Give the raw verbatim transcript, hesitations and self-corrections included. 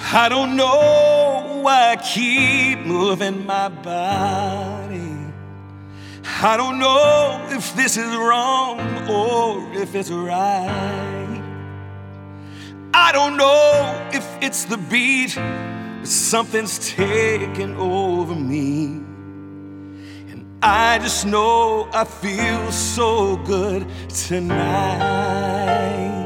I don't know why I keep moving my body. I don't know if this is wrong or if it's right. I don't know if it's the beat, but something's taking over me. And I just know I feel so good tonight.